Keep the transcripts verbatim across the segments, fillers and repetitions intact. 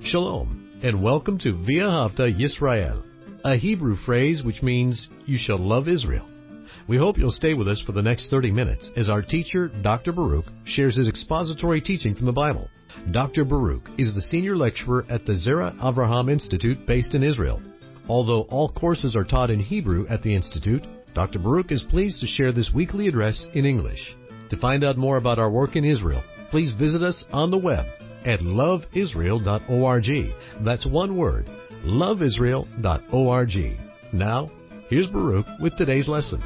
Shalom, and welcome to V'ahavta Yisrael, a Hebrew phrase which means, you shall love Israel. We hope you'll stay with us for the next thirty minutes as our teacher, Doctor Baruch, shares his expository teaching from the Bible. Doctor Baruch is the senior lecturer at the Zera Avraham Institute based in Israel. Although all courses are taught in Hebrew at the Institute, Doctor Baruch is pleased to share this weekly address in English. To find out more about our work in Israel, please visit us on the web at love israel dot org. That's one word, love israel dot org. Now, here's Baruch with today's lesson.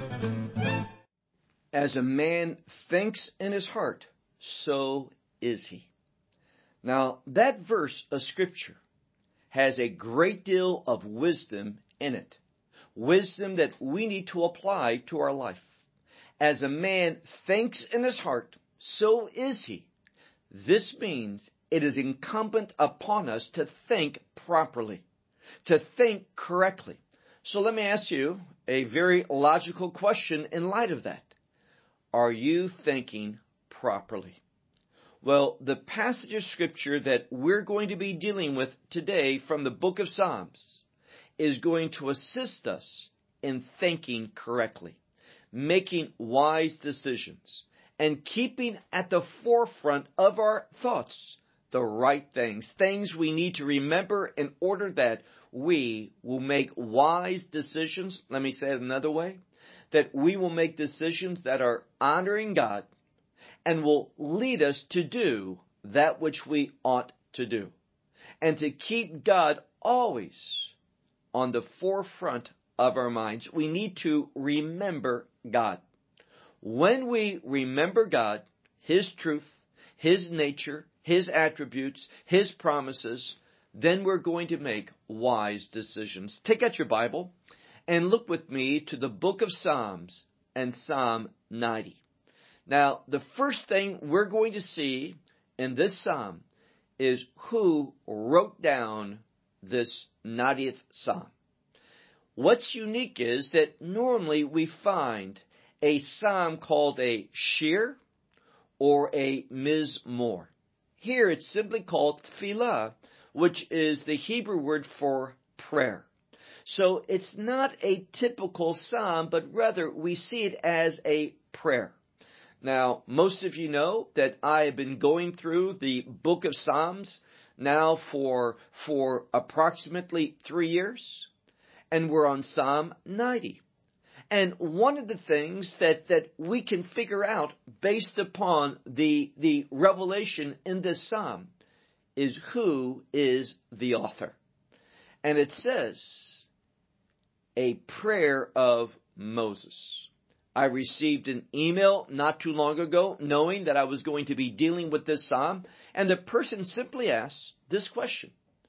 As a man thinks in his heart, so is he. Now, that verse of Scripture has a great deal of wisdom in it. Wisdom that we need to apply to our life. As a man thinks in his heart, so is he. This means it is incumbent upon us to think properly, to think correctly. So let me ask you a very logical question in light of that. Are you thinking properly? Well, the passage of Scripture that we're going to be dealing with today from the book of Psalms is going to assist us in thinking correctly, making wise decisions, and keeping at the forefront of our thoughts the right things, things we need to remember in order that we will make wise decisions. Let me say it another way, that we will make decisions that are honoring God and will lead us to do that which we ought to do, and to keep God always on the forefront of our minds. We need to remember God. When we remember God, His truth, His nature, His attributes, His promises, then we're going to make wise decisions. Take out your Bible and look with me to the book of Psalms and Psalm ninety. Now, the first thing we're going to see in this psalm is who wrote down this ninetieth psalm. What's unique is that normally we find a psalm called a shir or a mizmor. Here it's simply called tefillah, which is the Hebrew word for prayer. So it's not a typical psalm, but rather we see it as a prayer. Now, most of you know that I have been going through the book of Psalms now for, for approximately three years, and we're on Psalm ninety. And one of the things that, that we can figure out based upon the, the revelation in this psalm is who is the author. And it says, a prayer of Moses. I received an email not too long ago knowing that I was going to be dealing with this psalm, and the person simply asked this question: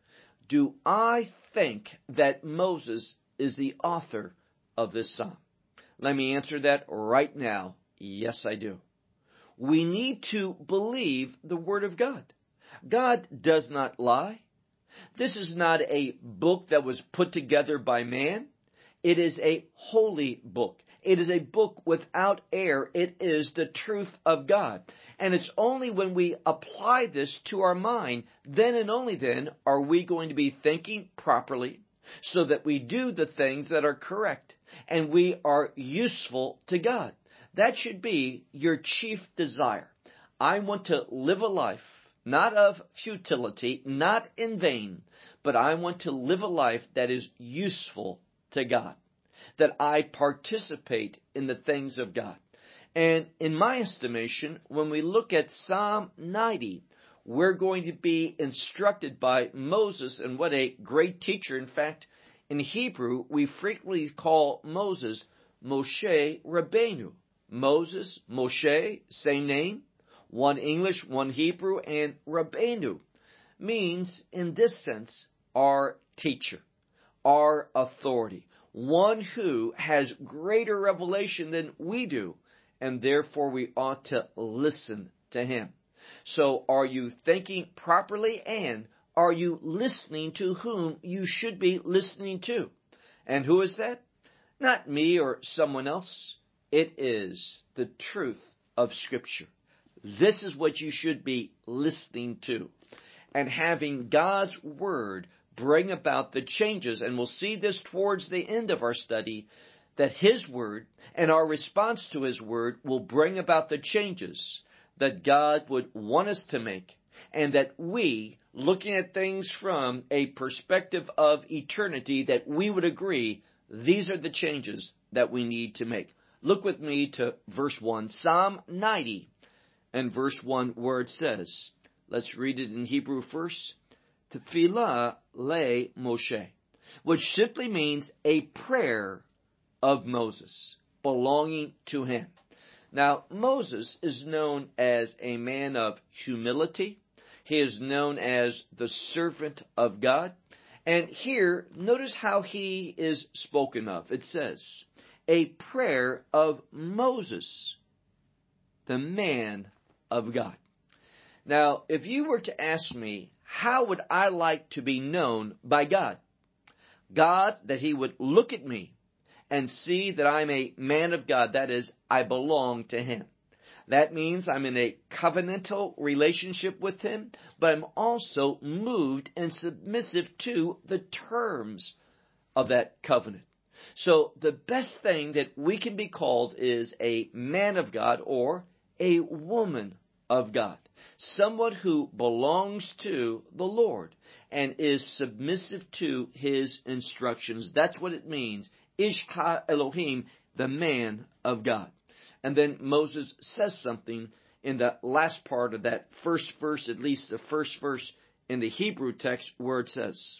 do I think that Moses is the author of this psalm? Let me answer that right now. Yes, I do. We need to believe the Word of God. God does not lie. This is not a book that was put together by man. It is a holy book. It is a book without error. It is the truth of God. And it's only when we apply this to our mind, then and only then are we going to be thinking properly so that we do the things that are correct and we are useful to God. That should be your chief desire. I want to live a life not of futility, not in vain, but I want to live a life that is useful to God, that I participate in the things of God. And in my estimation, when we look at Psalm ninety, we're going to be instructed by Moses, and what a great teacher. In fact, in Hebrew, we frequently call Moses Moshe Rabbeinu. Moses, Moshe, same name, one English, one Hebrew, and Rabbeinu means, in this sense, our teacher, our authority, one who has greater revelation than we do, and therefore we ought to listen to him. So are you thinking properly, and are you listening to whom you should be listening to? And who is that? Not me or someone else. It is the truth of Scripture. This is what you should be listening to. and having God's Word bring about the changes. And we'll see this towards the end of our study, that His Word and our response to His Word will bring about the changes that God would want us to make. And that we, looking at things from a perspective of eternity, that we would agree these are the changes that we need to make. Look with me to verse one, Psalm ninety and verse one, where it says, let's read it in Hebrew first, Tefillah le Moshe, which simply means a prayer of Moses, belonging to him. Now, Moses is known as a man of humility. He is known as the servant of God. And here, notice how he is spoken of. It says, a prayer of Moses, the man of God. Now, if you were to ask me, how would I like to be known by God? God, that He would look at me and see that I'm a man of God. That is, I belong to Him. That means I'm in a covenantal relationship with Him, but I'm also moved and submissive to the terms of that covenant. So the best thing that we can be called is a man of God or a woman of God. Someone who belongs to the Lord and is submissive to His instructions. That's what it means. Ish ha Elohim, the man of God. And then Moses says something in the last part of that first verse, at least the first verse in the Hebrew text, where it says,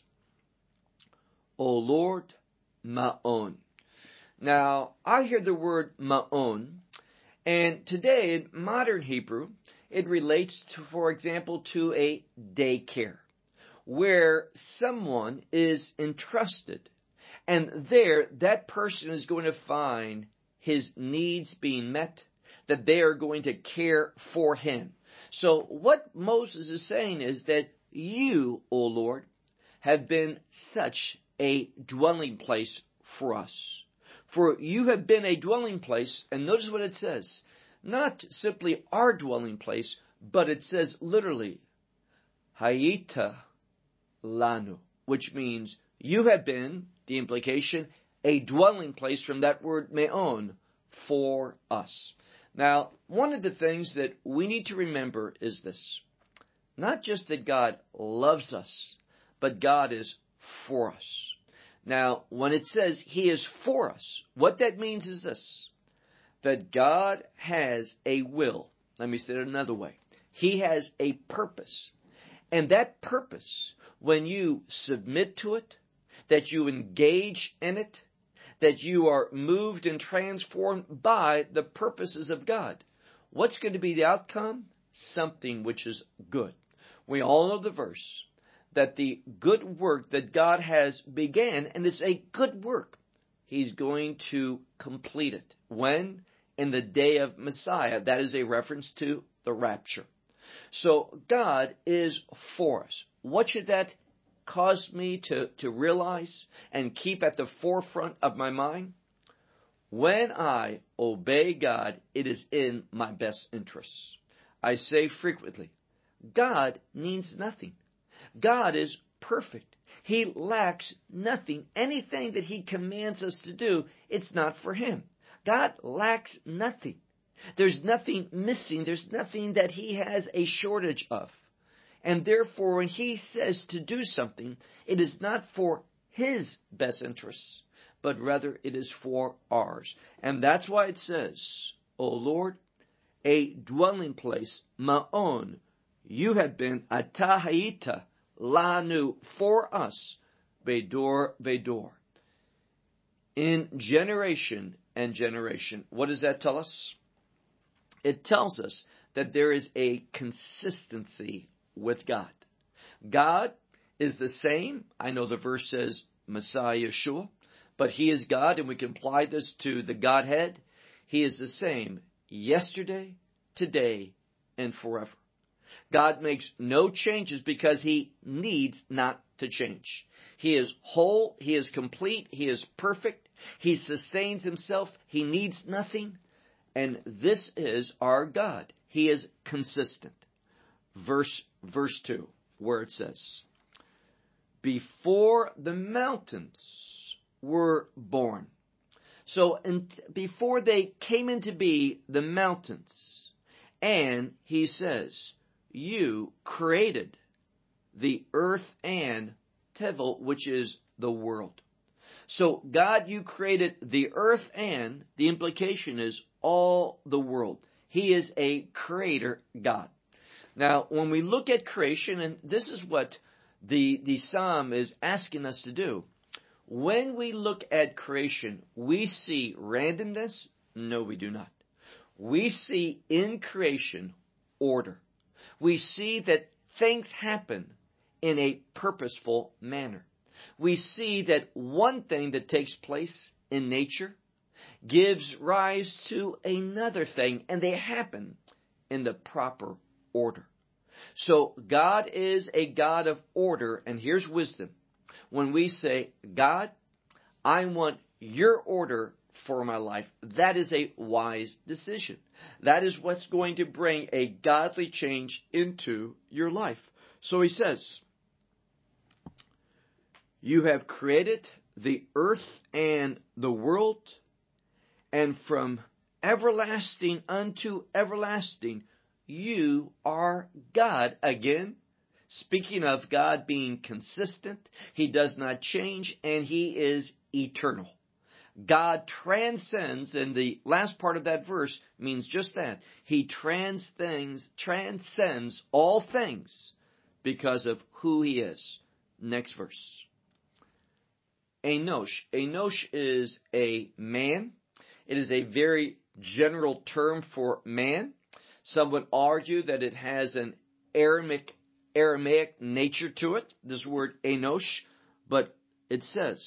O Lord, Ma'on. Now, I hear the word Ma'on, and today in modern Hebrew, it relates to, for example, to a daycare, where someone is entrusted, and there that person is going to find his needs being met, that they are going to care for him. So what Moses is saying is that you, O Lord, have been such a dwelling place for us. For you have been a dwelling place, and notice what it says. Not simply our dwelling place, but it says literally, Hayita lanu, which means you have been, the implication, a dwelling place from that word me'on, for us. Now, one of the things that we need to remember is this. Not just that God loves us, but God is for us. Now, when it says He is for us, what that means is this. That God has a will. Let me say it another way. He has a purpose. And that purpose, when you submit to it, that you engage in it, that you are moved and transformed by the purposes of God, what's going to be the outcome? Something which is good. We all know the verse, that the good work that God has began, and it's a good work, He's going to complete it. When? In the day of Messiah. That is a reference to the rapture. So God is for us. What should that cause me to, to realize and keep at the forefront of my mind? When I obey God, it is in my best interests. I say frequently, God needs nothing. God is perfect. He lacks nothing. Anything that He commands us to do, it's not for Him. God lacks nothing. There's nothing missing. There's nothing that He has a shortage of. And therefore, when He says to do something, it is not for His best interests, but rather it is for ours. And that's why it says, O Lord, a dwelling place, ma'on, you have been atahayita lanu, for us, bedor, bedor. In generation and generation. What does that tell us? It tells us that there is a consistency with God. God is the same. I know the verse says Messiah Yeshua, but He is God, and we can apply this to the Godhead. He is the same yesterday, today, and forever. God makes no changes because He needs not to change. He is whole, He is complete, He is perfect, He sustains Himself, He needs nothing, and this is our God. He is consistent. Verse, verse two. where it says, before the mountains were born. So in, before they came into be, the mountains, and he says, you created the earth and Tevel, which is the world. So God, you created the earth, and the implication is all the world. He is a creator God. Now, when we look at creation, and this is what the, the Psalm is asking us to do, when we look at creation, we see randomness? No, we do not. We see in creation order. We see that things happen in a purposeful manner. We see that one thing that takes place in nature gives rise to another thing, and they happen in the proper order. So God is a God of order, and here's wisdom. When we say, God, I want your order for my life, that is a wise decision. That is what's going to bring a godly change into your life. So he says, you have created the earth and the world, and from everlasting unto everlasting, you are God. Again, speaking of God being consistent, He does not change, and He is eternal. God transcends, and the last part of that verse means just that. He trans things, transcends all things because of who He is. Next verse. Enosh. Enosh is a man. It is a very general term for man. Some would argue that it has an Aramaic, Aramaic nature to it, this word Enosh, but it says,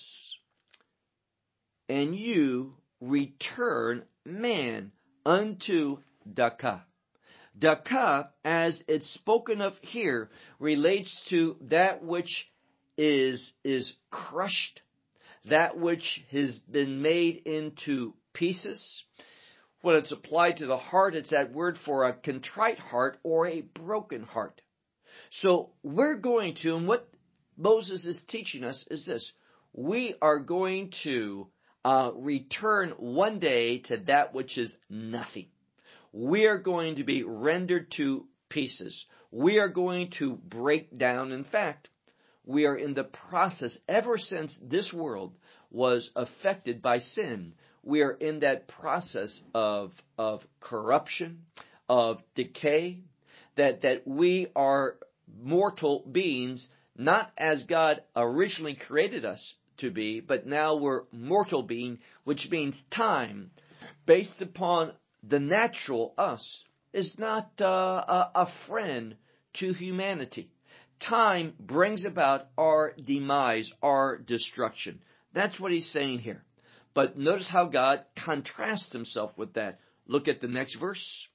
and you return man unto Dakah. Dakah, as it's spoken of here, relates to that which is, is crushed, that which has been made into pieces. When it's applied to the heart, it's that word for a contrite heart or a broken heart. So we're going to, and what Moses is teaching us is this, we are going to uh, return one day to that which is nothing. We are going to be rendered to pieces. We are going to break down. In fact, we are in the process, ever since this world was affected by sin, we are in that process of, of corruption, of decay, that, that we are mortal beings, not as God originally created us to be, but now we're mortal being, which means time, based upon the natural us, is not uh, a, a friend to humanity. Time brings about our demise, our destruction. That's what he's saying here. But notice how God contrasts himself with that. Look at the next verse.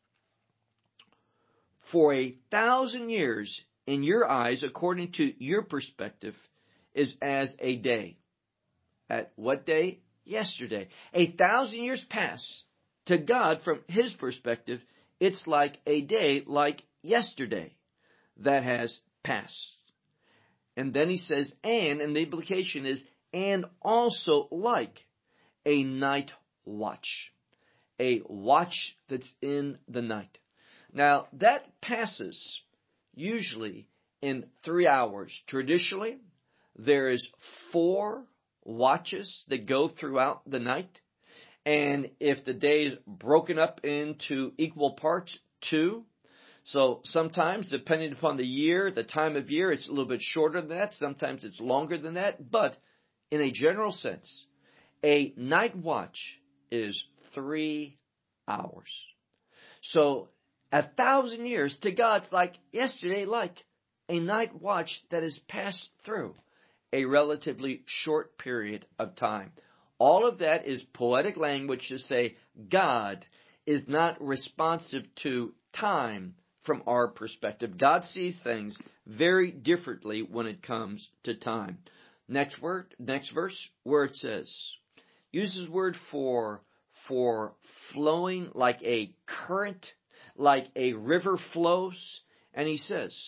For a thousand years in your eyes, according to your perspective, is as a day. At what day? Yesterday. A thousand years pass. To God, from his perspective, it's like a day, like yesterday, that has passed. And then he says, and, and the implication is, and also like a night watch. A watch that's in the night. Now, that passes usually in three hours. Traditionally, there is four watches that go throughout the night. And if the day is broken up into equal parts, two. So sometimes, depending upon the year, the time of year, it's a little bit shorter than that. Sometimes it's longer than that. But in a general sense, a night watch is three hours. So a thousand years to God, like yesterday, like a night watch that has passed through a relatively short period of time. All of that is poetic language to say God is not responsive to time from our perspective. God sees things very differently when it comes to time. Next word, next verse, where it says, uses word for, for flowing like a current, like a river flows. And he says,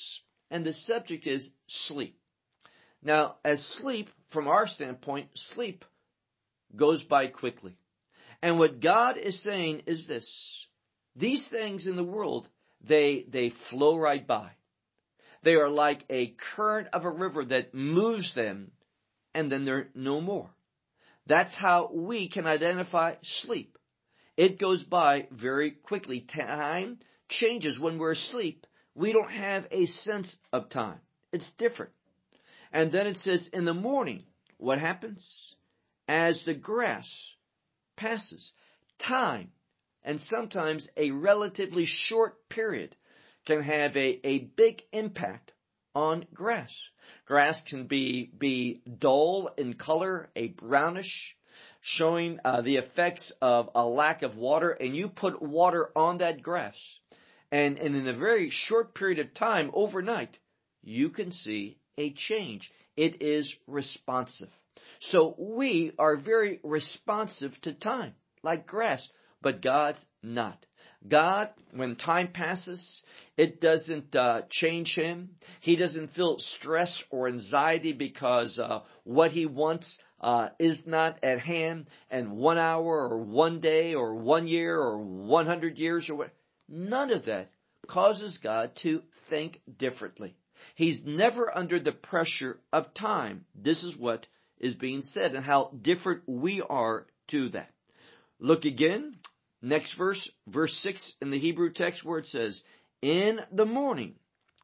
and the subject is sleep. Now, as sleep, from our standpoint, sleep goes by quickly. And what God is saying is this: these things in the world, they, they flow right by. They are like a current of a river that moves them, and then they're no more. That's how we can identify sleep. It goes by very quickly. Time changes when we're asleep. We don't have a sense of time. It's different. And then it says in the morning, what happens? As the grass passes, time, and sometimes a relatively short period, can have a, a big impact on grass. Grass can be, be dull in color, a brownish, showing uh, the effects of a lack of water, and you put water on that grass. And, and in a very short period of time, overnight, you can see a change. It is responsive. So we are very responsive to time, like grass, but God's not. God, when time passes, it doesn't uh, change Him. He doesn't feel stress or anxiety because uh, what He wants uh, is not at hand, and one hour or one day or one year or one hundred years or what. None of that causes God to think differently. He's never under the pressure of time. This is what is being said and how different we are to that. Look again. Next verse, verse six in the Hebrew text where it says, in the morning,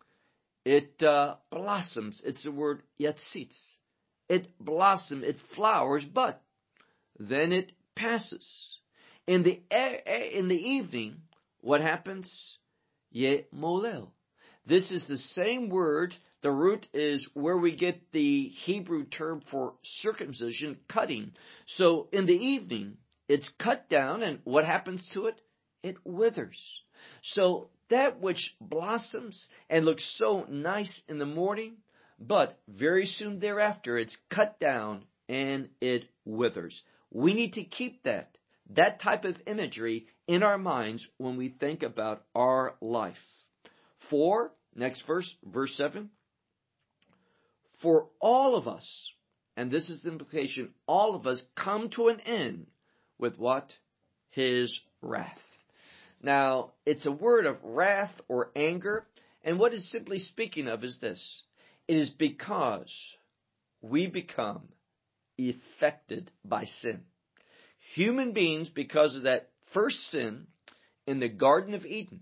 it uh, blossoms. It's the word yatzitz. It blossoms, it flowers, but then it passes. In the in the evening, what happens? Ye molel. This is the same word. The root is where we get the Hebrew term for circumcision, cutting. So in the evening, it's cut down, and what happens to it? It withers. So that which blossoms and looks so nice in the morning, but very soon thereafter, it's cut down and it withers. We need to keep that, that type of imagery in our minds when we think about our life. For, next verse, verse seven, for all of us, and this is the implication, all of us come to an end with what? His wrath. Now, it's a word of wrath or anger, and what it's simply speaking of is this. It is because we become affected by sin. Human beings, because of that first sin in the Garden of Eden,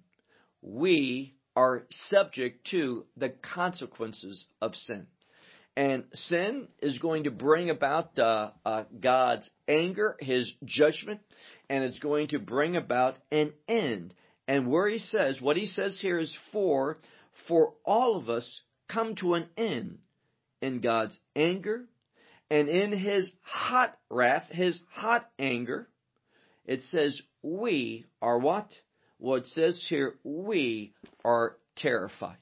we are subject to the consequences of sin. And sin is going to bring about uh, uh, God's anger, His judgment, and it's going to bring about an end. And where He says, what He says here is for, for all of us come to an end in God's anger, and in His hot wrath, His hot anger, it says we are what? Well, it says here, we are terrified.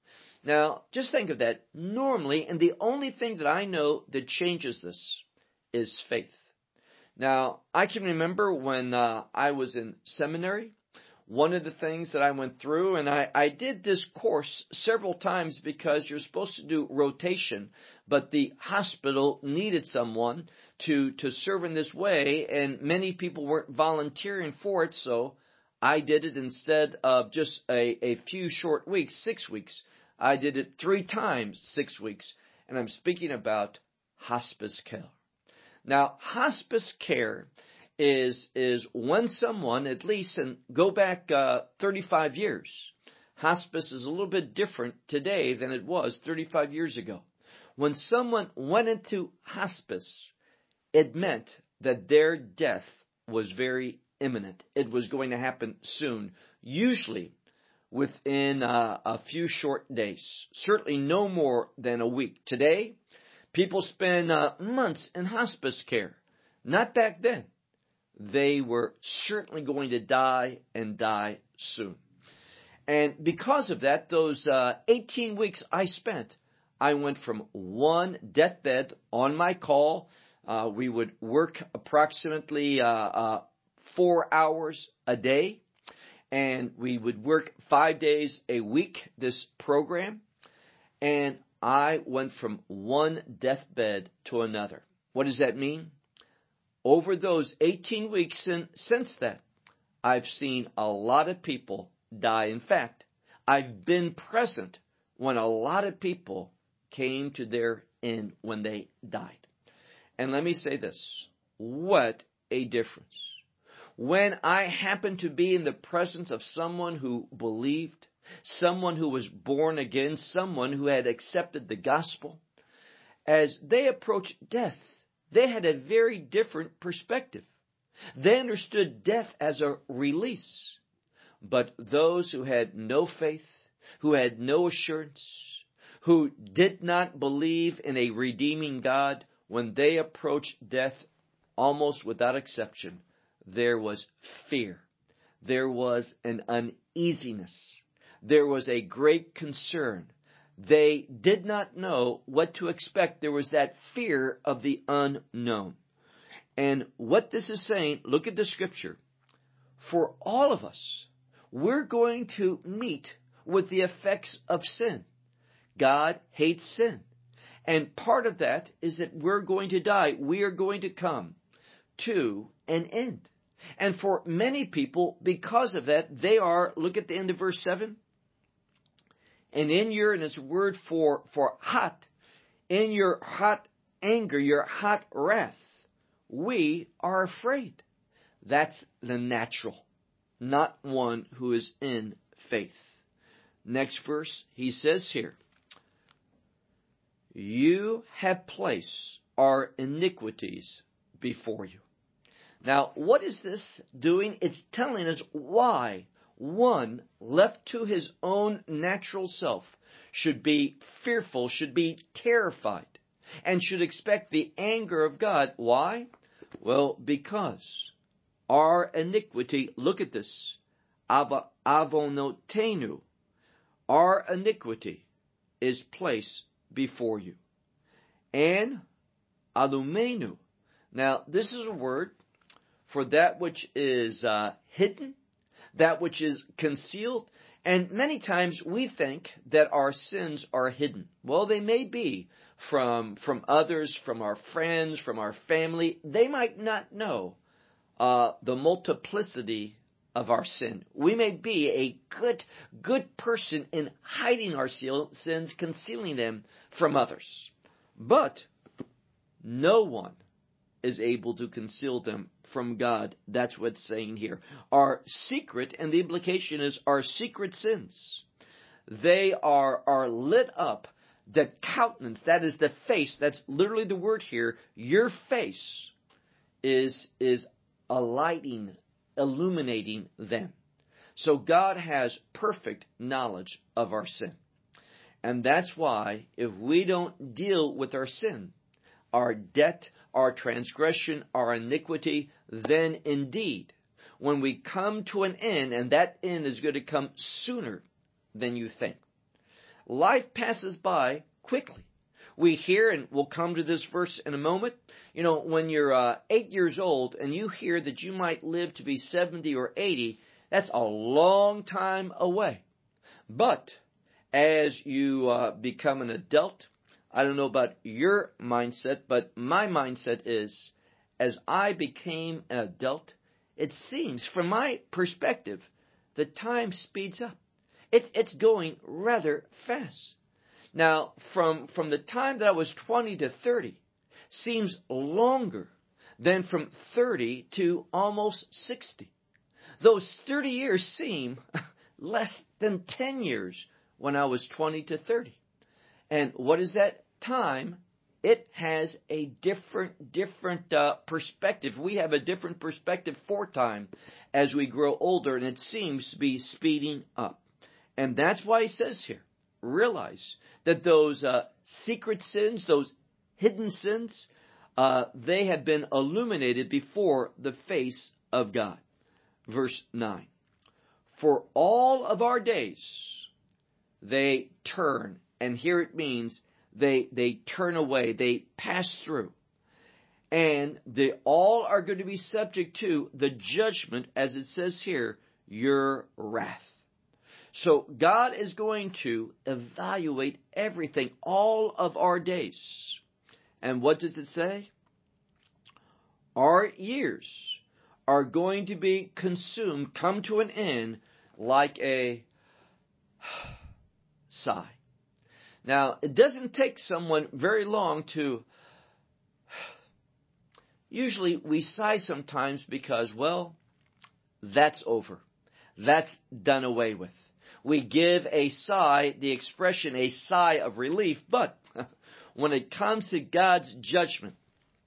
Now, just think of that. Normally, and the only thing that I know that changes this is faith. Now, I can remember when uh, I was in seminary, one of the things that I went through, and I, I did this course several times because you're supposed to do rotation, but the hospital needed someone to, to serve in this way, and many people weren't volunteering for it, so I did it instead of just a, a few short weeks, six weeks. I did it three times, six weeks, and I'm speaking about hospice care. Now, hospice care is is when someone, at least, and go back uh, thirty-five years, hospice is a little bit different today than it was thirty-five years ago. When someone went into hospice, it meant that their death was very imminent. It was going to happen soon, usually within uh, a few short days, certainly no more than a week. Today, people spend uh, months in hospice care. Not back then. They were certainly going to die and die soon. And because of that, those uh, eighteen weeks I spent, I went from one deathbed on my call. Uh, we would work approximately uh, uh, four hours a day. And we would work five days a week, this program. and I went from one deathbed to another. What does that mean? Over those eighteen weeks and since that, I've seen a lot of people die. In fact, I've been present when a lot of people came to their end when they died. And let me say this, what a difference. When I happened to be in the presence of someone who believed, someone who was born again, someone who had accepted the gospel, as they approached death, they had a very different perspective. They understood death as a release. But those who had no faith, who had no assurance, who did not believe in a redeeming God, when they approached death, almost without exception, there was fear. There was an uneasiness. There was a great concern. They did not know what to expect. There was that fear of the unknown. And what this is saying, look at the scripture. For all of us, we're going to meet with the effects of sin. God hates sin. And part of that is that we're going to die. We are going to come to an end. And for many people, because of that, they are, look at the end of verse seven. And in your, and it's a word for, for hot, in your hot anger, your hot wrath, we are afraid. That's the natural, not one who is in faith. Next verse, he says here, you have placed our iniquities before you. Now, what is this doing? It's telling us why one left to his own natural self should be fearful, should be terrified, and should expect the anger of God. Why? Well, because our iniquity, look at this, Ava, avonotenu, our iniquity is placed before you. And alumenu. Now, this is a word for that which is uh, hidden, that which is concealed. And many times we think that our sins are hidden. Well, they may be from, from others, from our friends, from our family. They might not know uh, the multiplicity of our sin. We may be a good, good person in hiding our sins, concealing them from others. But no one is able to conceal them from God. That's what's saying here. Our secret, and the implication is our secret sins, they are, are lit up. The countenance, that is the face, that's literally the word here. Your face is, is alighting, illuminating them. So God has perfect knowledge of our sin. And that's why if we don't deal with our sin, our debt, our transgression, our iniquity, then indeed, when we come to an end, and that end is going to come sooner than you think. Life passes by quickly. We hear, and we'll come to this verse in a moment, you know, when you're uh, eight years old and you hear that you might live to be seventy or eighty, that's a long time away. But as you uh, become an adult, I don't know about your mindset, but my mindset is, as I became an adult, it seems, from my perspective, the time speeds up. It's it's going rather fast. Now, from, from the time that I was twenty to thirty, seems longer than from thirty to almost sixty. Those thirty years seem less than ten years when I was twenty to thirty. And what is that time? It has a different, different uh, perspective. We have a different perspective for time as we grow older, and it seems to be speeding up. And that's why he says here, realize that those uh, secret sins, those hidden sins, uh, they have been illuminated before the face of God. Verse nine. For all of our days, they turn, and here it means they they turn away, they pass through. And they all are going to be subject to the judgment, as it says here, your wrath. So God is going to evaluate everything, all of our days. And what does it say? Our years are going to be consumed, come to an end, like a sigh. Now, it doesn't take someone very long to... Usually we sigh sometimes because, well, that's over. That's done away with. We give a sigh, the expression, a sigh of relief, but when it comes to God's judgment,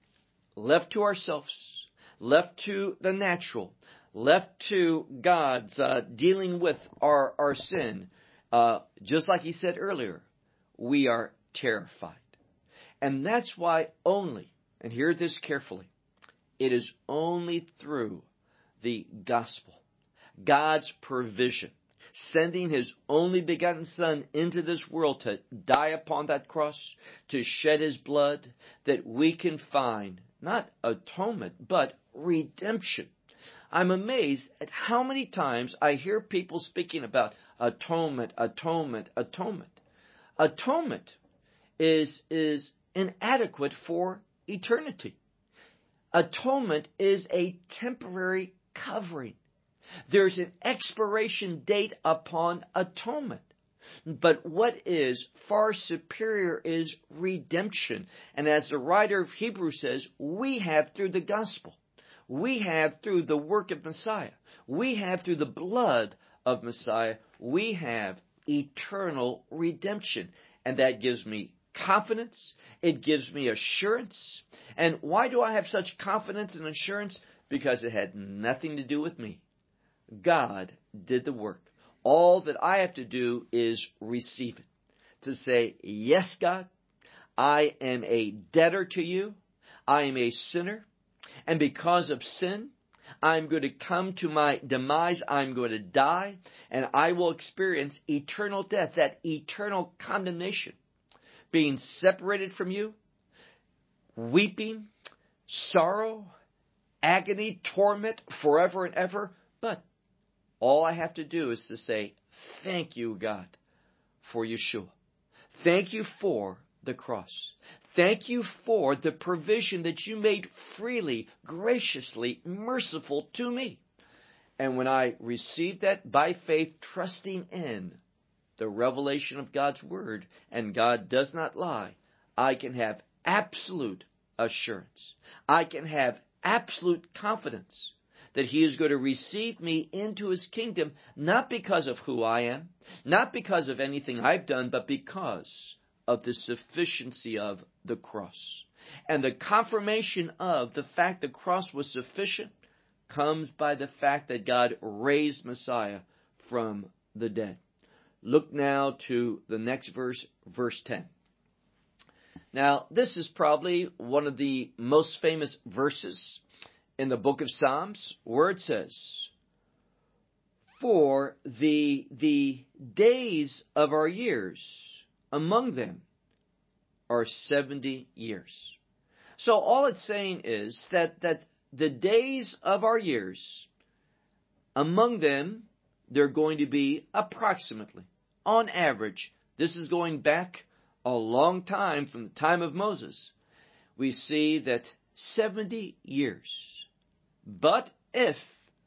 left to ourselves, left to the natural, left to God's uh, dealing with our, our sin, uh, just like he said earlier, we are terrified. And that's why only, and hear this carefully, it is only through the gospel, God's provision, sending his only begotten Son into this world to die upon that cross, to shed his blood, that we can find not atonement, but redemption. I'm amazed at how many times I hear people speaking about atonement, atonement, atonement. Atonement is, is inadequate for eternity. Atonement is a temporary covering. There's an expiration date upon atonement. But what is far superior is redemption. And as the writer of Hebrews says, we have through the gospel. We have through the work of Messiah. We have through the blood of Messiah. We have eternal redemption. And that gives me confidence. It gives me assurance. And why do I have such confidence and assurance? Because it had nothing to do with me. God did the work. All that I have to do is receive it. To say, yes, God, I am a debtor to you. I am a sinner. And because of sin, I'm going to come to my demise. I'm going to die. And I will experience eternal death, that eternal condemnation. Being separated from you, weeping, sorrow, agony, torment, forever and ever. But all I have to do is to say, thank you, God, for Yeshua. Thank you for the cross. Thank you for the provision that you made freely, graciously, merciful to me. And when I received that by faith, trusting in the revelation of God's Word, and God does not lie, I can have absolute assurance. I can have absolute confidence that He is going to receive me into His kingdom, not because of who I am, not because of anything I've done, but because of the sufficiency of the cross. And the confirmation of the fact the cross was sufficient comes by the fact that God raised Messiah from the dead. Look now to the next verse, verse ten. Now, this is probably one of the most famous verses in the book of Psalms, where it says, For the, the days of our years, among them are seventy years. So all it's saying is that, that the days of our years, among them, they're going to be approximately, on average, this is going back a long time from the time of Moses, we see that seventy years. But if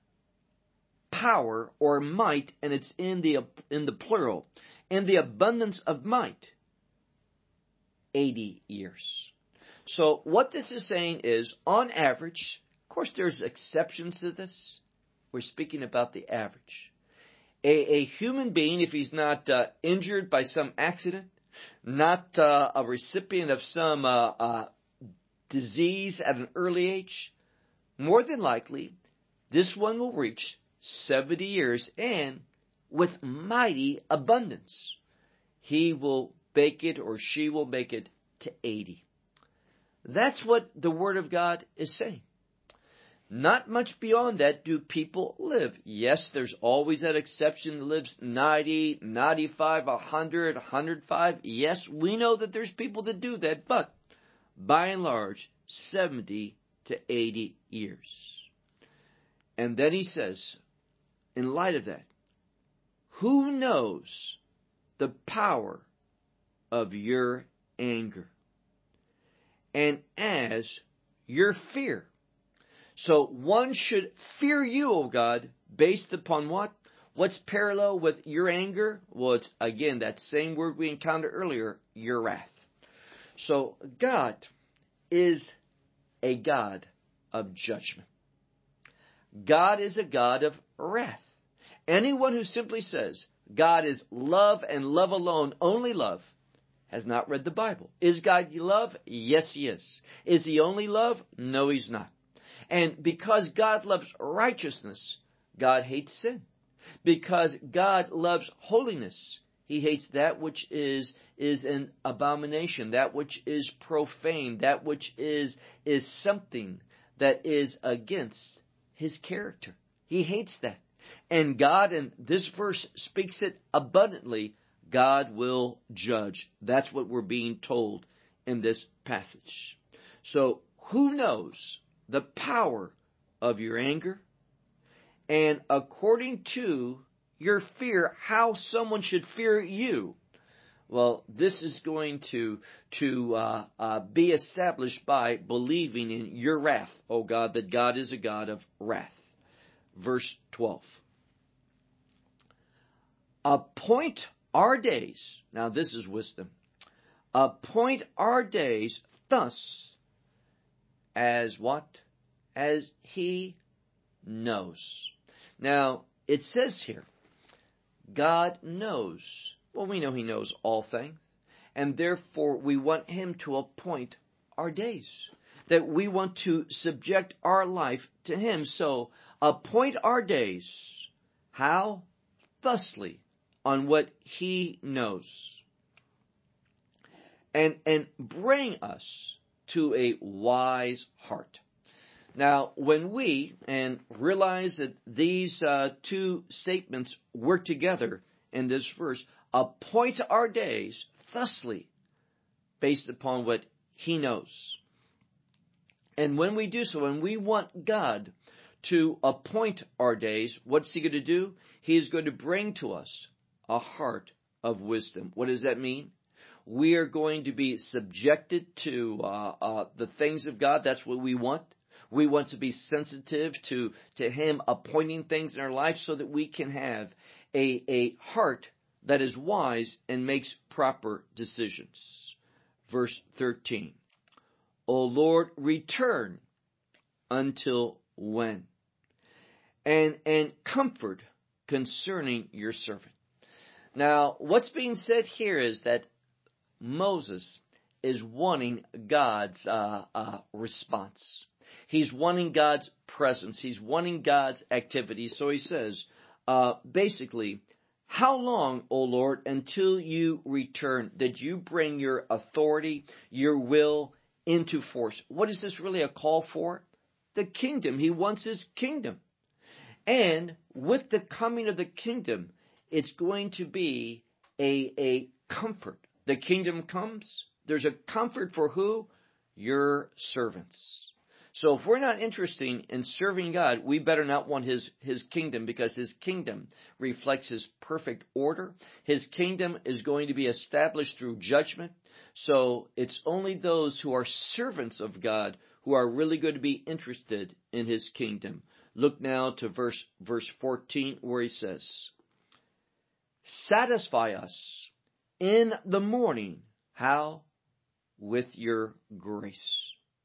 power or might, and it's in the in the plural, in the abundance of might, eighty years. So what this is saying is, on average, of course there's exceptions to this. We're speaking about the average. A, a human being, if he's not uh, injured by some accident, not uh, a recipient of some uh, uh, disease at an early age, more than likely, this one will reach seventy years, and with mighty abundance, he will make it, or she will make it, to eighty. That's what the Word of God is saying. Not much beyond that do people live. Yes, there's always that exception that lives ninety, ninety-five, one hundred, one hundred five. Yes, we know that there's people that do that, but by and large, seventy to eighty years. And then he says, in light of that, who knows the power of your anger, and as your fear. So one should fear you, O God, based upon what? What's parallel with your anger? Well, it's, again, that same word we encountered earlier, your wrath. So God is a God of judgment. God is a God of wrath. Anyone who simply says God is love and love alone, only love, has not read the Bible. Is God love? Yes, He is. Is He only love? No, He's not. And because God loves righteousness, God hates sin. Because God loves holiness, He hates that which is, is an abomination, that which is profane, that which is, is something that is against His character. He hates that. And God, and this verse speaks it abundantly, God will judge. That's what we're being told in this passage. So, who knows the power of your anger? And according to your fear, how someone should fear you? Well, this is going to, to uh, uh, be established by believing in your wrath, O God, that God is a God of wrath. Verse twelve. Appoint our days. Now this is wisdom. Appoint our days thus as what? As He knows. Now, it says here, God knows. Well, we know He knows all things. And therefore, we want Him to appoint our days. That we want to subject our life to Him. So, appoint our days. How? Thusly, on what He knows. And, and bring us to a wise heart. Now, when we, and realize that these uh, two statements work together in this verse, appoint our days thusly, based upon what He knows. And when we do so, and we want God to appoint our days, what's He going to do? He is going to bring to us a heart of wisdom. What does that mean? We are going to be subjected to uh, uh, the things of God. That's what we want. We want to be sensitive to, to Him appointing things in our life so that we can have a, a heart that is wise and makes proper decisions. Verse thirteen. O Lord, return until when? And, and comfort concerning your servant. Now, what's being said here is that Moses is wanting God's uh, uh, response. He's wanting God's presence. He's wanting God's activity. So he says, uh, basically, how long, O Lord, until you return, that you bring your authority, your will into force? What is this really a call for? The kingdom. He wants His kingdom. And with the coming of the kingdom, it's going to be a, a comfort. The kingdom comes. There's a comfort for who? Your servants. So if we're not interested in serving God, we better not want His, His kingdom, because His kingdom reflects His perfect order. His kingdom is going to be established through judgment. So it's only those who are servants of God who are really going to be interested in His kingdom. Look now to verse, verse fourteen, where He says, satisfy us in the morning. How? With your grace.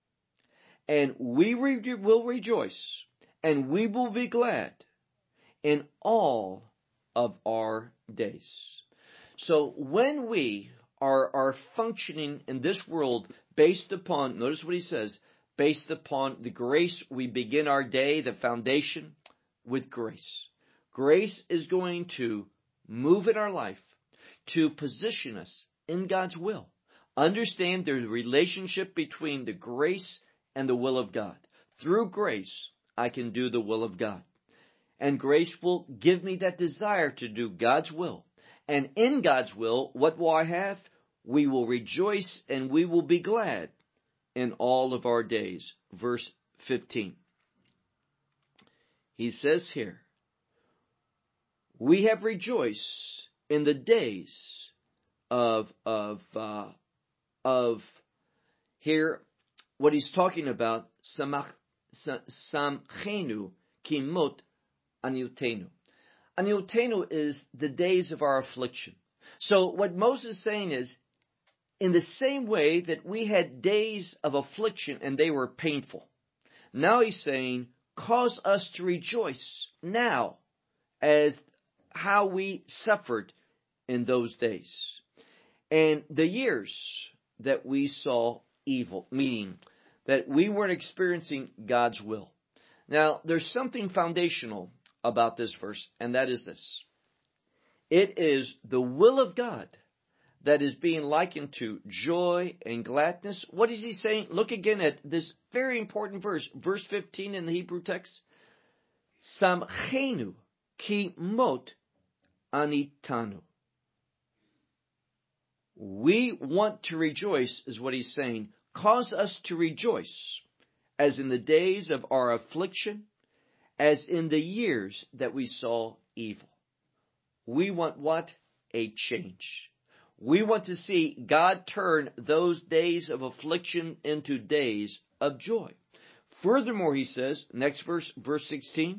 And we re- will rejoice, and we will be glad in all of our days. So when we are, are functioning in this world based upon, notice what he says, based upon the grace, we begin our day, the foundation, with grace. Grace is going to move in our life to position us in God's will. Understand there's a relationship between the grace and the will of God. Through grace, I can do the will of God. And grace will give me that desire to do God's will. And in God's will, what will I have? We will rejoice and we will be glad in all of our days. Verse fifteen. He says here, We have rejoiced in the days of, of, uh, of here, what he's talking about, samach, samchenu kimot aniutenu. Aniutenu is the days of our affliction. So what Moses is saying is, in the same way that we had days of affliction and they were painful, now he's saying, cause us to rejoice now as how we suffered in those days. And the years that we saw evil, meaning that we weren't experiencing God's will. Now, there's something foundational about this verse, and that is this. It is the will of God that is being likened to joy and gladness. What is he saying? Look again at this very important verse, verse fifteen in the Hebrew text. Samchenu ki mot anitanu. We want to rejoice, is what he's saying. Cause us to rejoice, as in the days of our affliction, as in the years that we saw evil. We want what? A change. We want to see God turn those days of affliction into days of joy. Furthermore, he says, next verse, verse sixteen,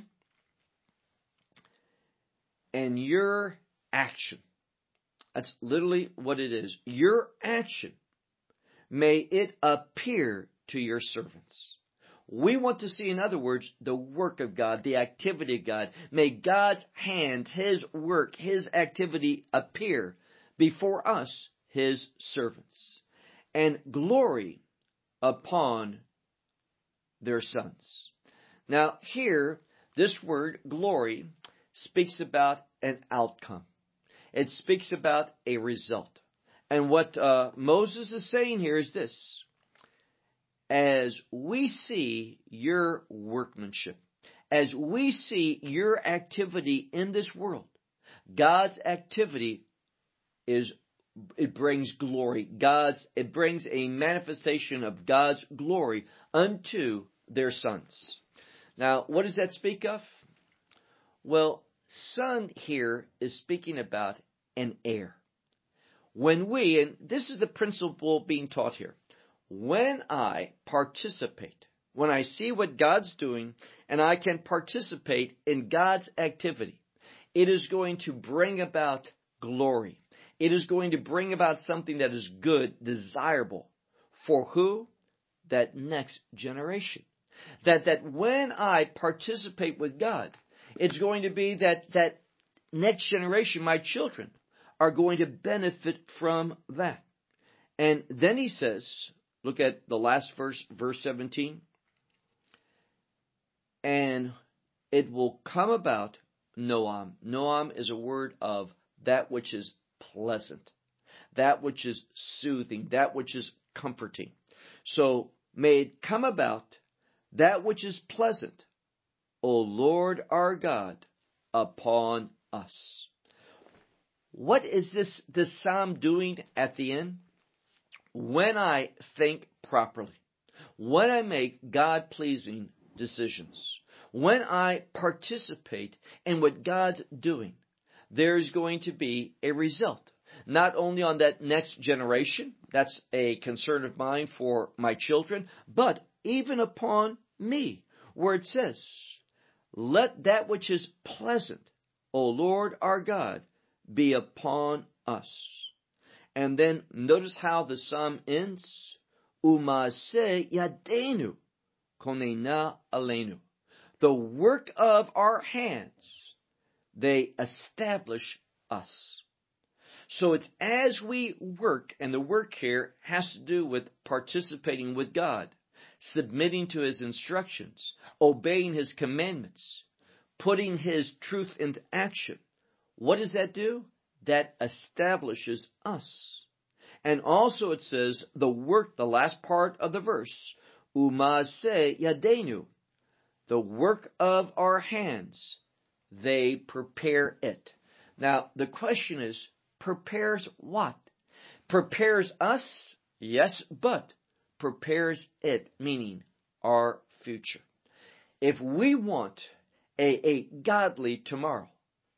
and your action. That's literally what it is. Your action, may it appear to your servants. We want to see, in other words, the work of God, the activity of God. May God's hand, His work, His activity appear before us, His servants, and glory upon their sons. Now, here, this word, glory, speaks about an outcome. It speaks about a result. And what uh, Moses is saying here is this. As we see your workmanship, as we see your activity in this world, God's activity is, it brings glory. God's, it brings a manifestation of God's glory unto their sons. Now, what does that speak of? Well, son here is speaking about an heir. When we, and this is the principle being taught here, when I participate, when I see what God's doing and I can participate in God's activity, it is going to bring about glory. It is going to bring about something that is good, desirable. For who? That next generation. That, that when I participate with God, it's going to be that, that next generation, my children, are going to benefit from that. And then he says, look at the last verse, verse seventeen. And it will come about, Noam. Noam is a word of that which is pleasant, that which is soothing, that which is comforting. So may it come about that which is pleasant, O Lord our God, upon us. What is this, this psalm doing at the end? When I think properly, when I make God-pleasing decisions, when I participate in what God's doing, there's going to be a result. Not only on that next generation, that's a concern of mine for my children, but even upon me, where it says, let that which is pleasant, O Lord our God, be upon us. And then notice how the psalm ends. Umaseh yadenu konena alenu. The work of our hands, they establish us. So it's as we work, and the work here has to do with participating with God, submitting to His instructions, obeying His commandments, putting His truth into action. What does that do? That establishes us. And also it says, the work, the last part of the verse, Umaseh yadenu, the work of our hands, they prepare it. Now, the question is, prepares what? Prepares us, yes, but prepares it, meaning our future. If we want a, a godly tomorrow,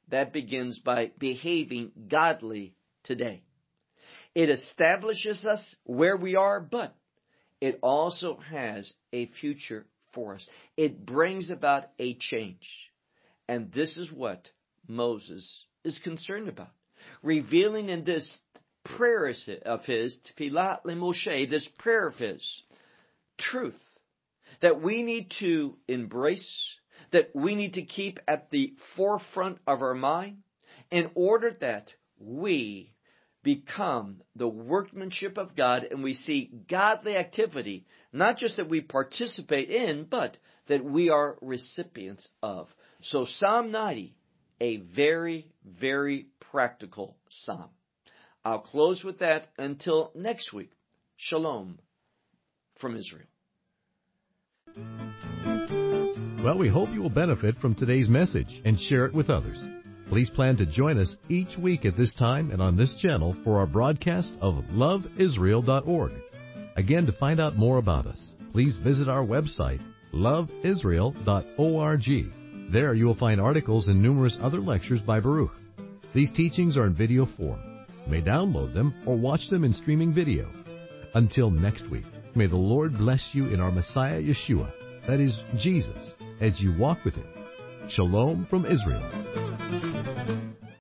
that begins by behaving godly today. It establishes us where we are, but it also has a future for us. It brings about a change. And this is what Moses is concerned about. Revealing in this prayer of his, Tefillah LeMoshe, this prayer of his, truth that we need to embrace, that we need to keep at the forefront of our mind in order that we become the workmanship of God and we see godly activity, not just that we participate in, but that we are recipients of. So Psalm ninety, a very, very practical psalm. I'll close with that until next week. Shalom from Israel. Well, we hope you will benefit from today's message and share it with others. Please plan to join us each week at this time and on this channel for our broadcast of love israel dot org. Again, to find out more about us, please visit our website, love israel dot org. There you will find articles and numerous other lectures by Baruch. These teachings are in video form. You may download them or watch them in streaming video. Until next week, may the Lord bless you in our Messiah Yeshua, that is, Jesus, as you walk with Him. Shalom from Israel.